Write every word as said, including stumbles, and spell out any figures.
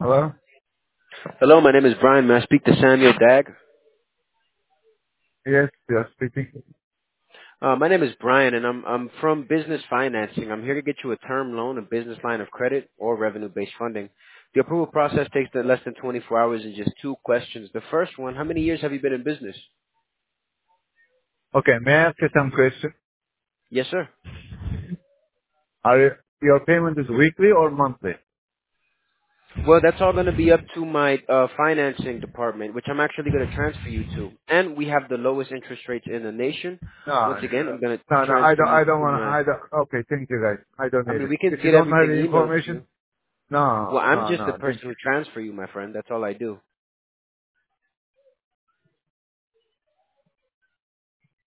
Hello? Hello, my name is Brian. May I speak to Samuel Dag? Yes, yes, speaking. Uh, my name is Brian, and I'm I'm from Business Financing. I'm here to get you a term loan, a business line of credit, or revenue-based funding. The approval process takes less than twenty-four hours and just two questions. The first one: how many years have you been in business? Okay, may I ask you some question? Yes, sir. Are you, your payment is weekly or monthly? Well, that's all going to be up to my uh, financing department, which I'm actually going to transfer you to. And we have the lowest interest rates in the nation. No, Once again, I'm going to no, no, I transfer don't, you I don't to want to, my. I don't, okay, thank you guys. I don't I need mean, it. we can If you get don't have everything the emailed to you. information, no, Well, I'm no, just the no, thank person you. who transfer you, my friend. That's all I do.